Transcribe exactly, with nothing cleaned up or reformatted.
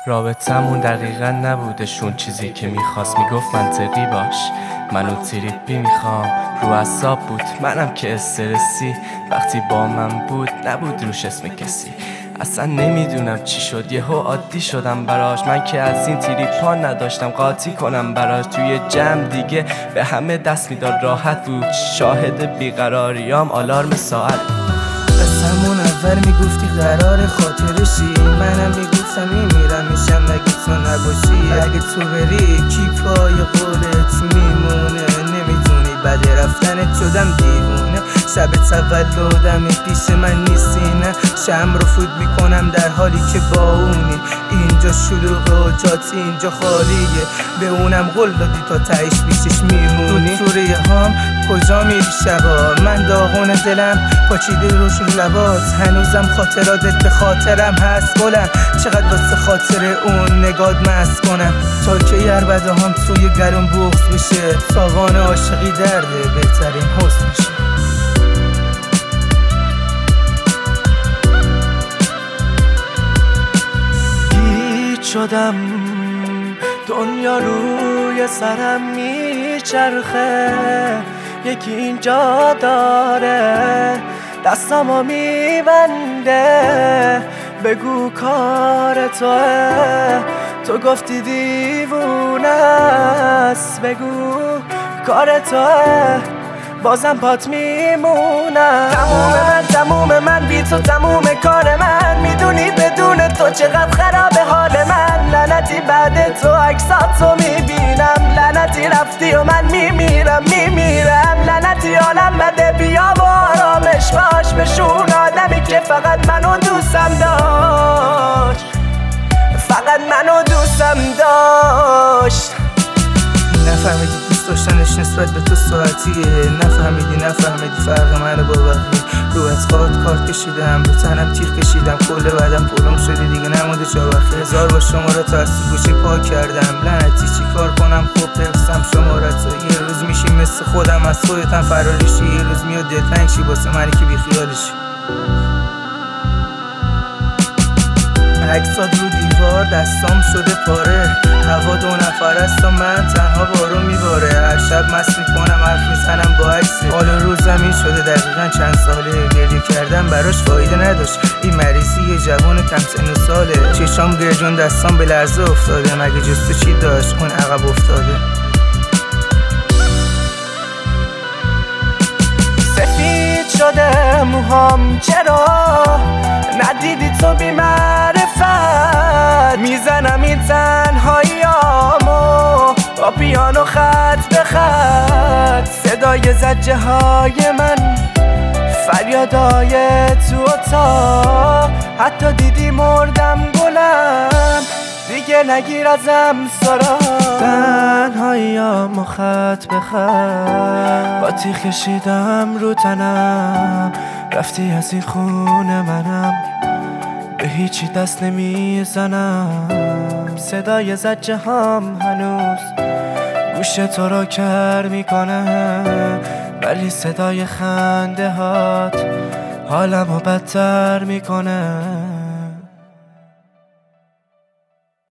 رابطمون دقیقا نبودشون چیزی که میخواست. میگفت منطقی باش، منو تریپی میخوام. رو اعصاب بود، منم که استرسی. وقتی با من بود نبود روش اسم کسی. اصلا نمیدونم چی شد، یهو عادی شدم براش. من که از این تریپا نداشتم قاطی کنم براش. توی جمع دیگه به همه دست میداد، راحت بود. شاهد بیقراریام آلارم ساعت. قسمون اول میگفتی قرار خاطرشی، منم میگفتم میمیرم میشم اگه تو نباشی. اگه تو بری کی پای قولت میمونه؟ نمیدونی بعد رفتنت شدم دیوونه. شب تولدم پیش من نیستی، نه شم رو فوت میکنم در حالی که با اونی. اینجا شلوغه و جات اینجا خالیه، به اونم قول دادی تا تهش بیشش میمونی. تو توره هام کجا میری شبا؟ من داغون دلم پاچیده روش رو لبات. هنوزم خاطراتت به خاطرم هست گلم. چقدر واسه خاطر اون نگات مست کنم تا که یربده هم توی گلوم بغض بشه. تاوان عاشقی درده بهترین حسن میشه. شدم دنیا روی سرم میچرخه، یکی اینجا داره دستامو میبنده. بگو کار توه، تو گفتی دیوونه است. بگو کار توه، بازم پات میمونم. تموم من تموم من بی تو تموم کار من. میدونی بدون تو چقدر خرابه حال من. لعنتی بعد تو عکساتو میبینم. لعنتی رفتی و من میمیرم میمیرم. لعنتی حالم بده، بیا و آرامش باش. بشون آدمی که فقط منو دوستم داشت، فقط منو دوستم داشت. نفهمیدی دوست داشتنش نسبت به تو ساعتیه. نفهمیدی نفهمیدی فرق منو با بقیه. رو از خواهد کارت کشیدم، رو تنم تیغ کشیدم. کل بعدم پولم شده دیگه نمونده جاوخی. هزار با شماره تا از تو گوشه پاک کردم. لعنتی چی کار کنم خوب حفظم شمارتو. یه روز میشی مثل خودم از خودتم فراریشی. یه روز میاد دلتنگ شی واسه منی که بیخیالشی. عکسات رو دیوار دستام شده پاره. هوا دو نفر است و من تنها بارون میباره. هر شب مست میکنم حرف میزنم با عکسه. حال روز زمین شده دقیقا چند ساله. گریه کردم براش فایده نداشت، این مریضی یه جوان کم سن و ساله. چشام گرجون دستام به لرزه افتاده. مگه جستو چی داشت اون عقب افتاده؟ سفید شده موهام چرا ندیدی تو بی معرفت؟ میزنم این تنهاییامو با پیانو خط به خط. صدای زجه های من، فریادای تو اتاق. حتی دیدی مردم گلم، دیگه نگیر ازم سراغ. تنهاییامو خط به خط با تیغ کشیدم رو تنم. رفتی از این خونه منم، به هیچی دست نمیزنم. صدای زجه هم هنوز گوش تو رو کر میکنه، ولی صدای خنده هات حالمو بدتر میکنه.